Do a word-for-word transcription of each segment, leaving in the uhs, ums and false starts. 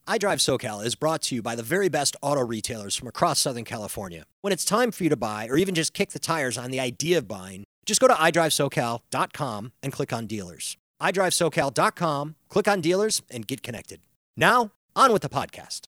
iDrive SoCal is brought to you by the very best auto retailers from across Southern California. When it's time for you to buy or even just kick the tires on the idea of buying, just go to i drive socal dot com and click on dealers. i drive socal dot com, click on dealers, and get connected. Now, on with the podcast.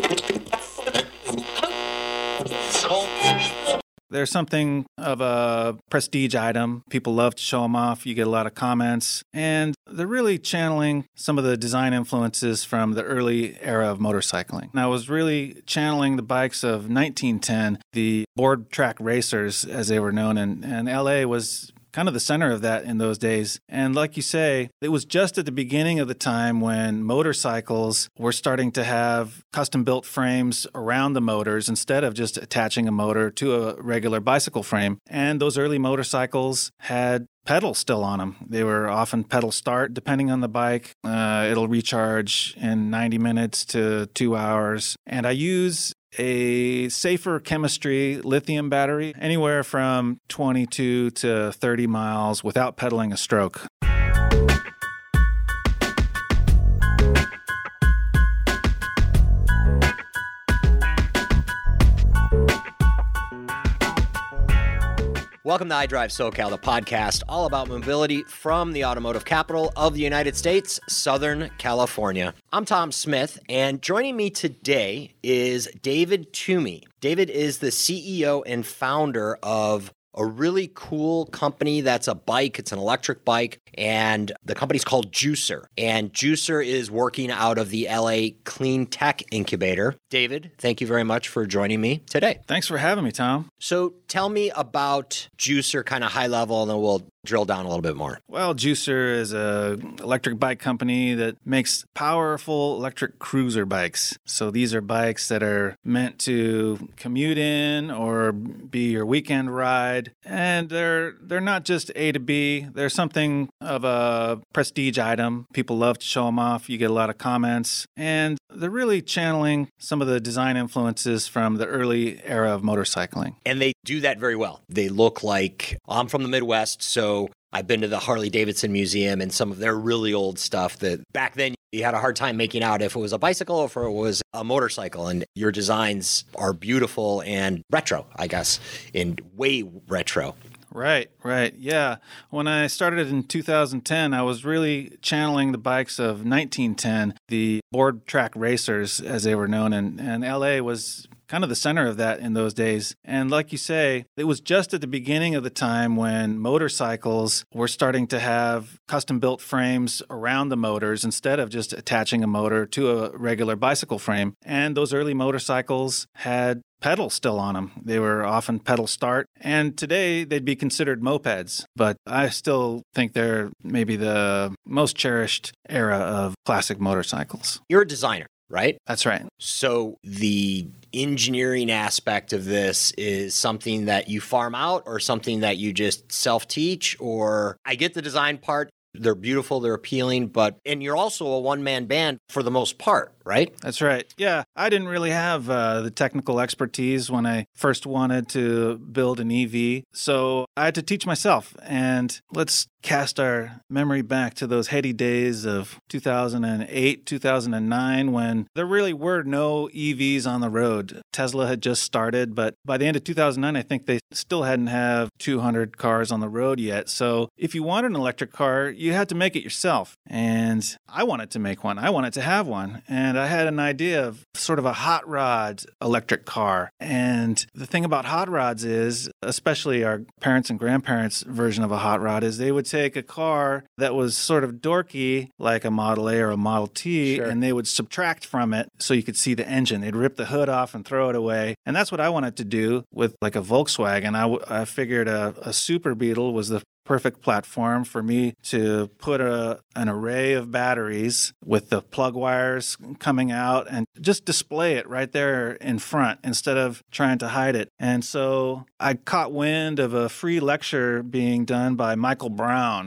They're something of a prestige item. People love to show them off. You get a lot of comments. And they're really channeling some of the design influences from the early era of motorcycling. And I was really channeling the bikes of nineteen ten, the board track racers, as they were known. And, and L A was kind of the center of that in those days. And like you say, it was just at the beginning of the time when motorcycles were starting to have custom-built frames around the motors instead of just attaching a motor to a regular bicycle frame. And those early motorcycles had pedals still on them. They were often pedal start, depending on the bike. Uh, it'll recharge in ninety minutes to two hours. And I use a safer chemistry lithium battery, anywhere from twenty-two to thirty miles without pedaling a stroke. Welcome to iDrive SoCal, the podcast all about mobility from the automotive capital of the United States, Southern California. I'm Tom Smith, and joining me today is David Toomey. David is the C E O and founder of a really cool company that's a bike. It's an electric bike, and the company's called Juicer. And Juicer is working out of the L A Clean Tech Incubator. David, thank you very much for joining me today. Thanks for having me, Tom. So tell me about Juicer, kind of high level, and then we'll drill down a little bit more. Well, Juicer is an electric bike company that makes powerful electric cruiser bikes. So these are bikes that are meant to commute in or be your weekend ride. And they're they're not just A to B. They're something of a prestige item. People love to show them off. You get a lot of comments. And they're really channeling some of the design influences from the early era of motorcycling. And they do that very well. They look like, I'm from the Midwest, so I've been to the Harley-Davidson Museum and some of their really old stuff that back then you had a hard time making out if it was a bicycle or if it was a motorcycle. And your designs are beautiful and retro, I guess, and way retro. Right, right. Yeah. When I started in two thousand ten, I was really channeling the bikes of nineteen ten, the board track racers, as they were known. And, and L A was kind of the center of that in those days. And like you say, it was just at the beginning of the time when motorcycles were starting to have custom-built frames around the motors instead of just attaching a motor to a regular bicycle frame. And those early motorcycles had pedals still on them. They were often pedal start. And today they'd be considered mopeds. But I still think they're maybe the most cherished era of classic motorcycles. You're a designer, right? That's right. So the engineering aspect of this is something that you farm out or something that you just self-teach? Or I get the design part. They're beautiful, they're appealing, but, and you're also a one-man band for the most part, right? That's right. Yeah, I didn't really have uh, the technical expertise when I first wanted to build an E V, so I had to teach myself. And let's cast our memory back to those heady days of two thousand eight, two thousand nine, when there really were no E Vs on the road. Tesla had just started, but by the end of two thousand nine, I think they still hadn't have two hundred cars on the road yet. So if you wanted an electric car, you had to make it yourself. And I wanted to make one. I wanted to have one. And I had an idea of sort of a hot rod electric car. And the thing about hot rods is, especially our parents' and grandparents' version of a hot rod, is they would take a car that was sort of dorky, like a Model A or a Model T, Sure. and they would subtract from it so you could see the engine. They'd rip the hood off and throw it away. And that's what I wanted to do with like a Volkswagen. I, w- I figured a, a Super Beetle was the perfect platform for me to put a, an array of batteries with the plug wires coming out and just display it right there in front instead of trying to hide it. And so I caught wind of a free lecture being done by Michael Brown, who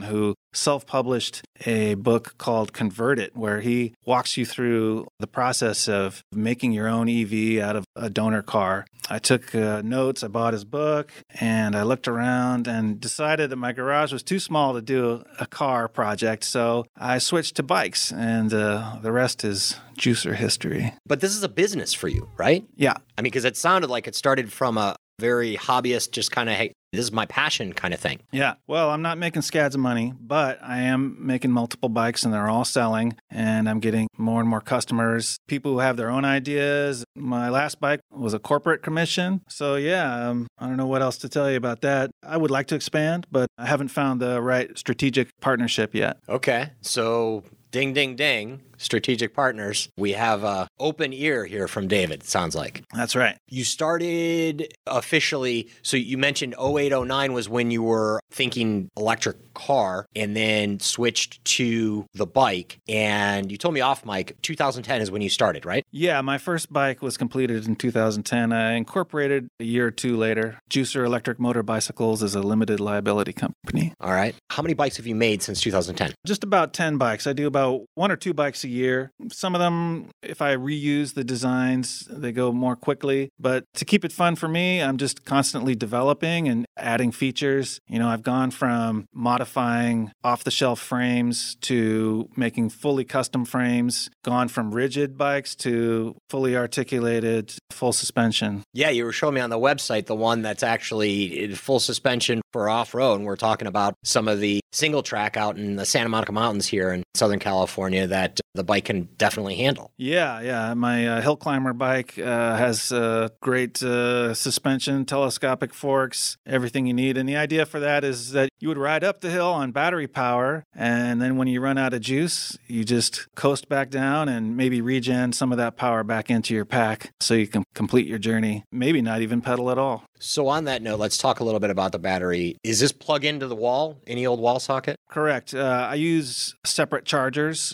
self-published a book called Convert It, where he walks you through the process of making your own E V out of a donor car. I took uh, notes, I bought his book, and I looked around and decided that my garage was too small to do a car project, so I switched to bikes, and uh, the rest is juicer history. But this is a business for you, right? Yeah. I mean, because it sounded like it started from a very hobbyist, just kind of, hey, this is my passion kind of thing. Yeah. Well, I'm not making scads of money, but I am making multiple bikes and they're all selling, and I'm getting more and more customers, people who have their own ideas. My last bike was a corporate commission. So yeah, um, I don't know what else to tell you about that. I would like to expand, but I haven't found the right strategic partnership yet. Okay. So ding, ding, ding. Strategic partners. We have an open ear here from David, sounds like. That's right. You started officially, so you mentioned oh eight, oh nine was when you were thinking electric car and then switched to the bike. And you told me off mic, two thousand ten is when you started, right? Yeah, my first bike was completed in two thousand ten. I incorporated a year or two later. Juicer Electric Motor Bicycles is a limited liability company. All right. How many bikes have you made since two thousand ten? Just about ten bikes. I do about one or two bikes a year. Some of them, if I reuse the designs, they go more quickly. But to keep it fun for me, I'm just constantly developing and adding features. You know, I've gone from modifying off-the-shelf frames to making fully custom frames, gone from rigid bikes to fully articulated full suspension. Yeah, you were showing me on the website the one that's actually full suspension for off-road. And we're talking about some of the single track out in the Santa Monica Mountains here in Southern California that the bike can definitely handle. Yeah, yeah. My uh, hill climber bike uh, has uh, great uh, suspension, telescopic forks, everything you need. And the idea for that is that you would ride up the hill on battery power, and then when you run out of juice, you just coast back down and maybe regen some of that power back into your pack so you can complete your journey, maybe not even pedal at all. So on that note, let's talk a little bit about the battery. Is this plug into the wall, any old wall socket? Correct. Uh, I use separate chargers.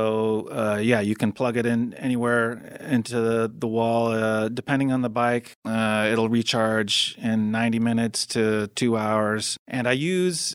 So uh, yeah, you can plug it in anywhere into the, the wall. Uh, depending on the bike, uh, it'll recharge in ninety minutes to two hours. And I use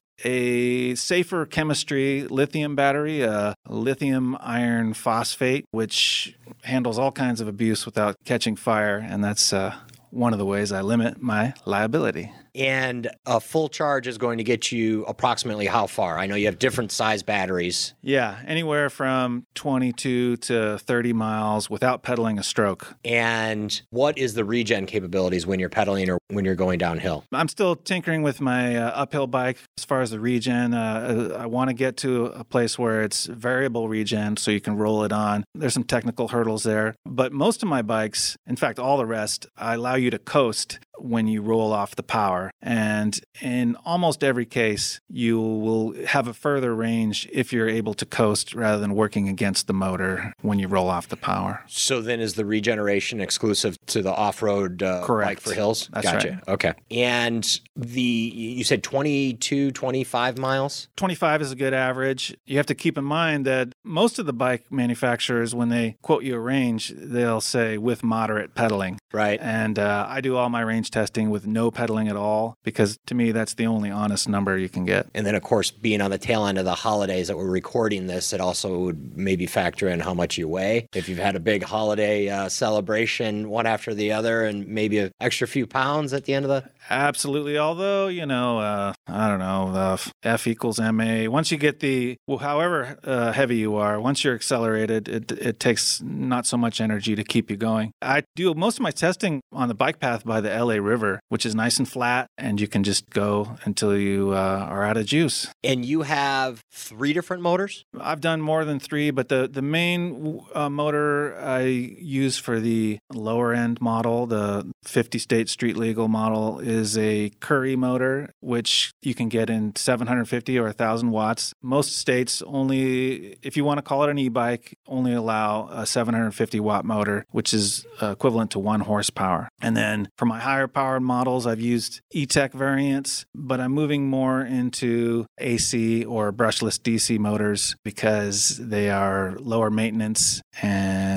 a safer chemistry lithium battery, a lithium iron phosphate, which handles all kinds of abuse without catching fire. And that's uh, one of the ways I limit my liability. And a full charge is going to get you approximately how far? I know you have different size batteries. Yeah, anywhere from twenty-two to thirty miles without pedaling a stroke. And what is the regen capabilities when you're pedaling or when you're going downhill? I'm still tinkering with my uh, uphill bike as far as the regen. Uh, I want to get to a place where it's variable regen so you can roll it on. There's some technical hurdles there. But most of my bikes, in fact, all the rest, I allow you to coast when you roll off the power. And in almost every case, you will have a further range if you're able to coast rather than working against the motor when you roll off the power. So then is the regeneration exclusive to the off-road uh, bike for hills? That's gotcha. Right. Okay. And the you said twenty-two, twenty-five miles? twenty-five is a good average. You have to keep in mind that most of the bike manufacturers, when they quote you a range, they'll say with moderate pedaling. Right. And uh, I do all my range testing with no pedaling at all, because to me, that's the only honest number you can get. And then, of course, being on the tail end of the holidays that we're recording this, it also would maybe factor in how much you weigh. If you've had a big holiday uh, celebration, one after the other, and maybe an extra few pounds at the end of the... Absolutely. Although, you know, uh, I don't know, uh, F equals M A. Once you get the, well, however uh, heavy you are, once you're accelerated, it, it takes not so much energy to keep you going. I do most of my testing on the bike path by the L A River, which is nice and flat, and you can just go until you uh, are out of juice. And you have three different motors? I've done more than three, but the, the main uh, motor I use for the lower end model, the fifty state street legal model, is a Currie motor, which you can get in seven hundred fifty or one thousand watts. Most states only, if you want to call it an e-bike, only allow a seven hundred fifty watt motor, which is uh, equivalent to one horsepower. And then for my higher powered models, I've used E-Tech variants, but I'm moving more into A C or brushless D C motors because they are lower maintenance and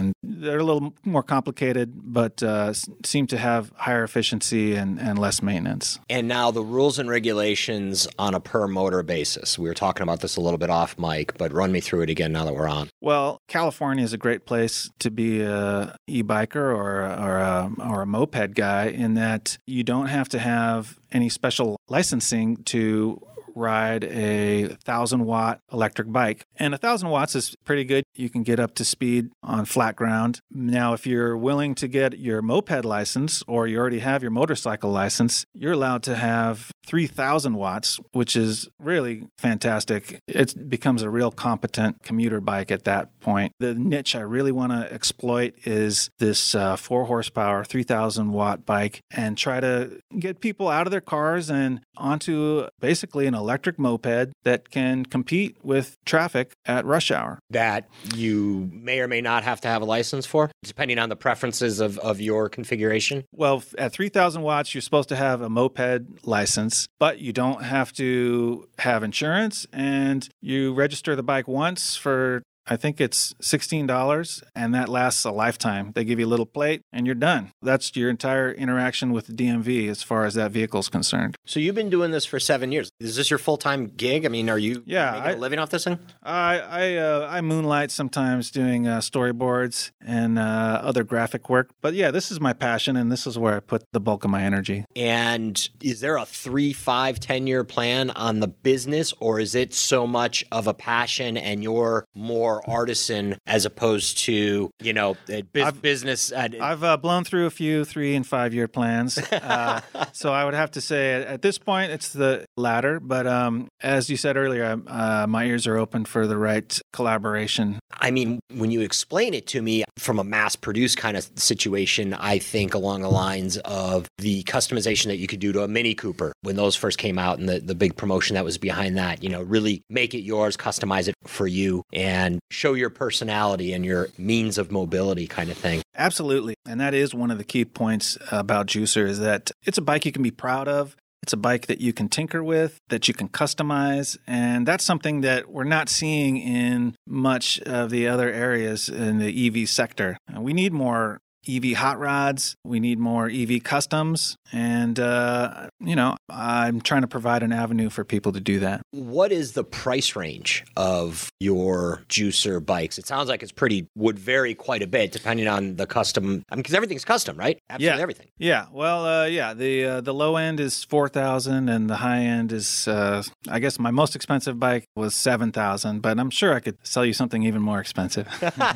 and they're a little more complicated, but uh, seem to have higher efficiency and, and less maintenance. And now the rules and regulations on a per motor basis. We were talking about this a little bit off mic, but run me through it again now that we're on. Well, California is a great place to be a e-biker or, or, a, or a moped guy in that you don't have to have any special licensing to ride a thousand watt electric bike. And a thousand watts is pretty good. You can get up to speed on flat ground. Now, if you're willing to get your moped license or you already have your motorcycle license, you're allowed to have three thousand watts, which is really fantastic. It becomes a real competent commuter bike at that point. The niche I really want to exploit is this uh, four horsepower, three thousand watt bike and try to get people out of their cars and onto basically an electric moped that can compete with traffic at rush hour. That you may or may not have to have a license for, depending on the preferences of, of your configuration? Well, at three thousand watts, you're supposed to have a moped license, but you don't have to have insurance, and you register the bike once for I think it's sixteen dollars, and that lasts a lifetime. They give you a little plate, and you're done. That's your entire interaction with the D M V as far as that vehicle is concerned. So you've been doing this for seven years. Is this your full-time gig? I mean, are you yeah, making I, a living off this thing? I I, uh, I moonlight sometimes doing uh, storyboards and uh, other graphic work. But yeah, this is my passion, and this is where I put the bulk of my energy. And is there a three, five, ten-year plan on the business, or is it so much of a passion and you're more artisan as opposed to, you know, biz- business? Uh, I've uh, blown through a few three and five year plans. Uh, so I would have to say at, at this point, it's the latter. But um, as you said earlier, uh, my ears are open for the right collaboration. I mean, when you explain it to me from a mass produced kind of situation, I think along the lines of the customization that you could do to a Mini Cooper when those first came out and the, the big promotion that was behind that, you know, really make it yours, customize it for you, and show your personality and your means of mobility kind of thing. Absolutely. And that is one of the key points about Juicer is that it's a bike you can be proud of. It's a bike that you can tinker with, that you can customize. And that's something that we're not seeing in much of the other areas in the E V sector. We need more E V hot rods. We need more E V customs. And, uh, you know, I'm trying to provide an avenue for people to do that. What is the price range of your Juicer bikes? It sounds like it's pretty, would vary quite a bit depending on the custom. I mean, because everything's custom, right? Absolutely yeah. everything. Yeah. Well, uh, yeah, the uh, the low end is four thousand dollars and the high end is, uh, I guess my most expensive bike was seven thousand dollars, but I'm sure I could sell you something even more expensive.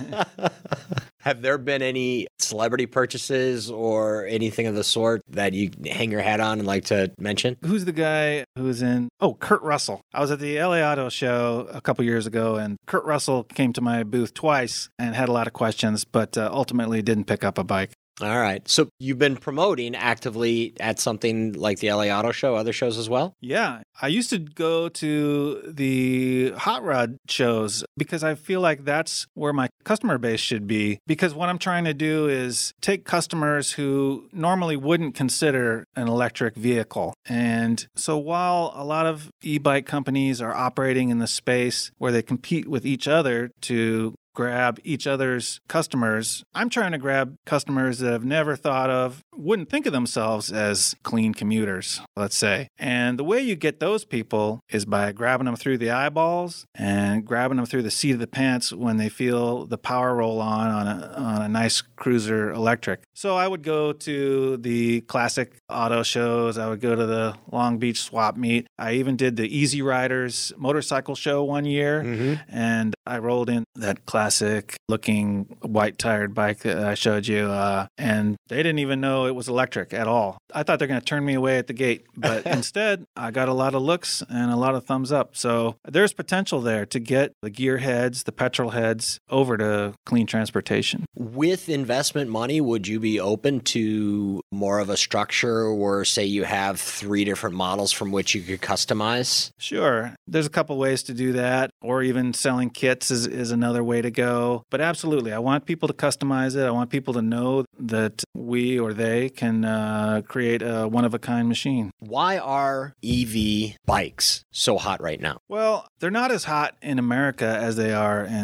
Have there been any celebrity purchases or anything of the sort that you hang your hat on and like to mention? Who's the guy who's in? Oh, Kurt Russell. I was at the L A Auto Show a couple years ago, and Kurt Russell came to my booth twice and had a lot of questions, but uh, ultimately didn't pick up a bike. All right. So you've been promoting actively at something like the L A Auto Show, other shows as well? Yeah. I used to go to the hot rod shows because I feel like that's where my customer base should be. Because what I'm trying to do is take customers who normally wouldn't consider an electric vehicle. And so while a lot of e-bike companies are operating in the space where they compete with each other to grab each other's customers, I'm trying to grab customers that have never thought of, wouldn't think of themselves as clean commuters, let's say. And the way you get those people is by grabbing them through the eyeballs and grabbing them through the seat of the pants when they feel the power roll on on a, on a nice cruiser electric. So I would go to the classic auto shows. I would go to the Long Beach swap meet. I even did the Easy Riders motorcycle show one year, mm-hmm. and I rolled in that classic looking white tired bike that I showed you, uh, and they didn't even know it was electric at all. I thought they're going to turn me away at the gate, but instead I got a lot of looks and a lot of thumbs up. So there's potential there to get the gearheads, the petrol heads over to clean transportation. With investment money, would you be open to more of a structure where, say, you have three different models from which you could customize? Sure. There's a couple ways to do that, or even selling kits is, is another way to go. But absolutely, I want people to customize it. I want people to know that we or they can uh, create a one-of-a-kind machine. Why are E V bikes so hot right now? Well, they're not as hot in America as they are in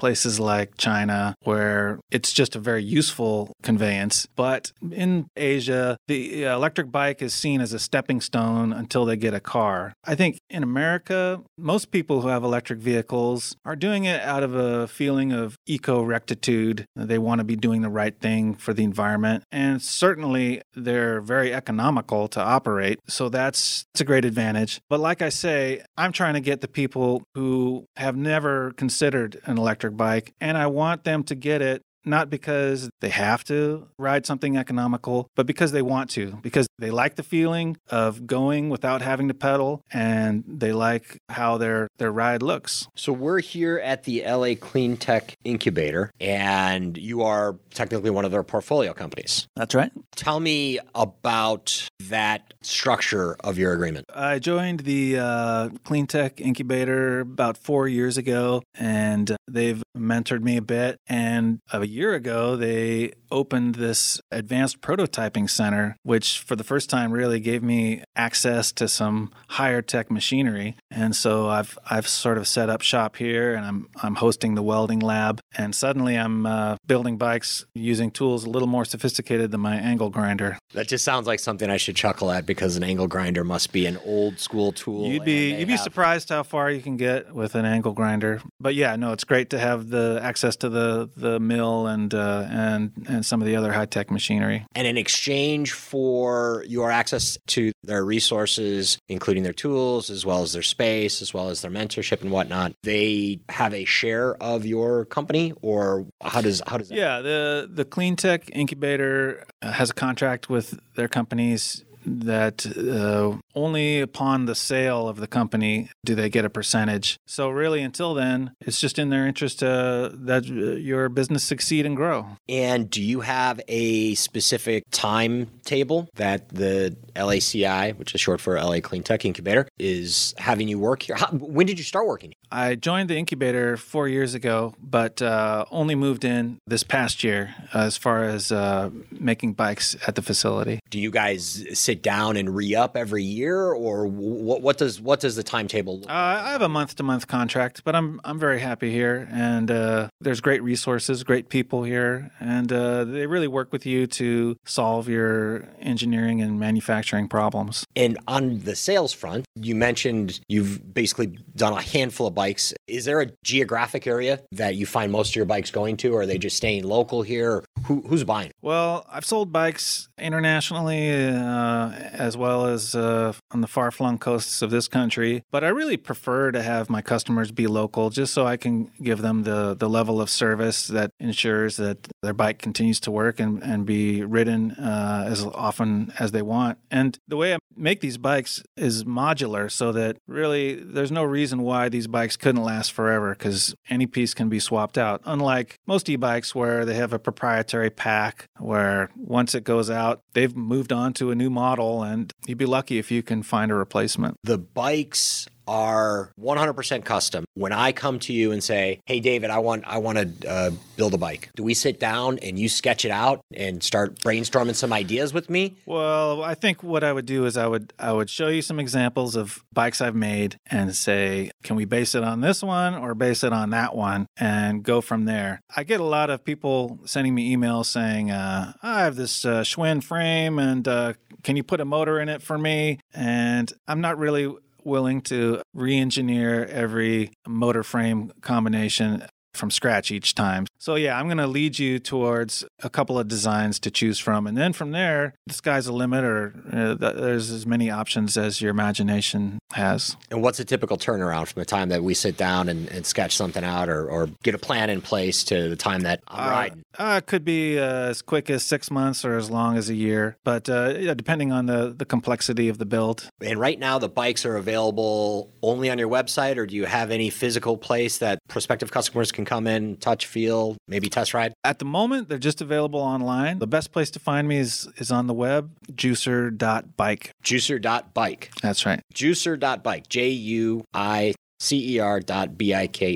places like China, where it's just a very useful conveyance. But in Asia, the electric bike is seen as a stepping stone until they get a car. I think in America, most people who have electric vehicles are doing it out of a feeling of eco-rectitude. They want to be doing the right thing for the environment. And certainly, they're very economical to operate. So that's, that's a great advantage. But like I say, I'm trying to get the people who have never considered an electric bike, and I want them to get it not because they have to ride something economical, but because they want to, because they like the feeling of going without having to pedal, and they like how their, their ride looks. So we're here at the L A Clean Tech Incubator, and you are technically one of their portfolio companies. That's right. Tell me about that structure of your agreement. I joined the uh, Clean Tech Incubator about four years ago, and they've mentored me a bit. And a year ago, they opened this advanced prototyping center, which for the first time really gave me access to some higher tech machinery. And so I've I've sort of set up shop here, and I'm I'm hosting the welding lab. And suddenly I'm uh, building bikes using tools a little more sophisticated than my angle grinder. That just sounds like something I should chuckle at, because an angle grinder must be an old school tool. You'd be you'd be have... surprised how far you can get with an angle grinder. But yeah, no, it's great to have the access to the the mill and uh, and and some of the other high tech machinery. And in exchange for your access to their resources, including their tools, as well as their space, as well as their mentorship and whatnot, they have a share of your company, or how does how does that? Yeah, the the Clean Tech Incubator has a contract with their companies that uh, only upon the sale of the company do they get a percentage. So really, until then, it's just in their interest uh, that your business succeed and grow. And do you have a specific timetable that the L A C I, which is short for L A Clean Tech Incubator, is having you work here? How, when did you start working? I joined the incubator four years ago, but uh, only moved in this past year as far as uh, making bikes at the facility. Do you guys sit down and re-up every year, or what, what does what does the timetable look like? Uh, I have a month-to-month contract, but I'm I'm very happy here, and uh, there's great resources, great people here, and uh, they really work with you to solve your engineering and manufacturing problems. And on the sales front, you mentioned you've basically done a handful of bikes. Is there a geographic area that you find most of your bikes going to, or are they just staying local here? Who, who's buying? Well, I've sold bikes internationally uh, as well as uh, on the far-flung coasts of this country, but I really prefer to have my customers be local just so I can give them the, the level of service that ensures that their bike continues to work and, and be ridden uh, as often as they want. And the way I make these bikes is modular, so that really there's no reason why these bikes couldn't last forever, because any piece can be swapped out. Unlike most e-bikes where they have a proprietary pack where once it goes out, they've moved on to a new model, and you'd be lucky if you can find a replacement. The bikes are one hundred percent custom. When I come to you and say, hey, David, I want I want to uh, build a bike, do we sit down and you sketch it out and start brainstorming some ideas with me? Well, I think what I would do is I would I would show you some examples of bikes I've made and say, can we base it on this one or base it on that one, and go from there. I get a lot of people sending me emails saying, uh, I have this uh, Schwinn frame, and uh, can you put a motor in it for me? And I'm not really willing to re-engineer every motor frame combination from scratch each time. So yeah, I'm going to lead you towards a couple of designs to choose from. And then from there, the sky's the limit, or uh, there's as many options as your imagination has. And what's a typical turnaround from the time that we sit down and, and sketch something out, or, or get a plan in place, to the time that I'm uh, riding? Uh, it could be uh, as quick as six months or as long as a year, but uh, yeah, depending on the, the complexity of the build. And right now, the bikes are available only on your website, or do you have any physical place that prospective customers can come in, touch, feel, maybe test ride? At the moment, they're just available online. The best place to find me is, is on the web, juicer dot bike. juicer dot bike. That's right. juicer dot bike, J U I C E R dot B I K E.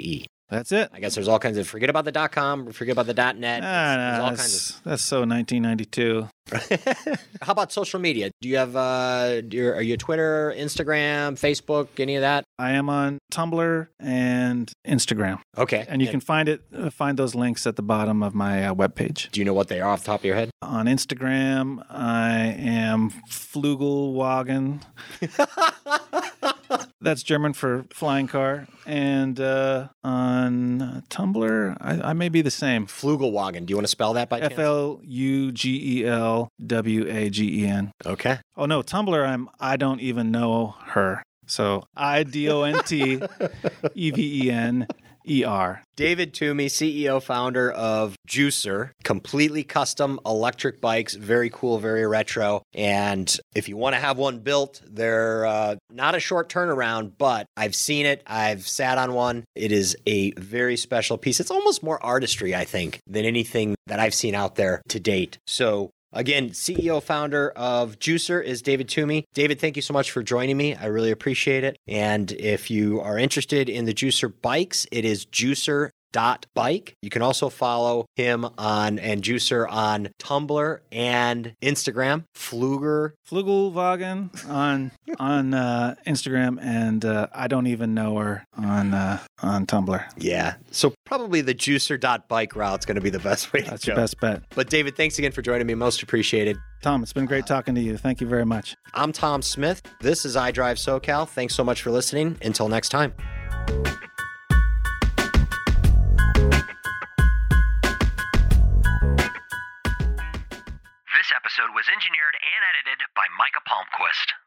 That's it. I guess there's all kinds of, forget about the dot com, forget about the dot net. Nah, There's nah, all that's, kinds of. that's so nineteen ninety-two. How about social media? Do you have, uh, do you, are you Twitter, Instagram, Facebook, any of that? I am on Tumblr and Instagram. Okay. And you can find it, uh, find those links at the bottom of my uh, webpage. Do you know what they are off the top of your head? On Instagram, I am Flugelwagen. That's German for flying car. And uh, on Tumblr, I, I may be the same. Flugelwagen. Do you want to spell that by chance? F L U G E L W A G E N. Okay. Oh, no, Tumblr, I'm I don't even know her. So I D O N T E V E N E R. David Toomey, C E O, founder of Juicer, completely custom electric bikes, very cool, very retro. And if you want to have one built, they're uh, not a short turnaround, but I've seen it. I've sat on one. It is a very special piece. It's almost more artistry, I think, than anything that I've seen out there to date. So again, C E O, founder of Juicer is David Toomey. David, thank you so much for joining me. I really appreciate it. And if you are interested in the Juicer bikes, it is juicer dot bike. You can also follow him on and Juicer on Tumblr and Instagram. Fluger. Flugelwagen on on uh, Instagram, and uh, I don't even know her on uh, on Tumblr. Yeah. So probably the juicer dot bike route's going to be the best way to That's go. your best bet. But David, thanks again for joining me. Most appreciated. Tom, it's been great talking to you. Thank you very much. I'm Tom Smith. This is iDrive SoCal. Thanks so much for listening. Until next time. This episode was engineered and edited by Micah Palmquist.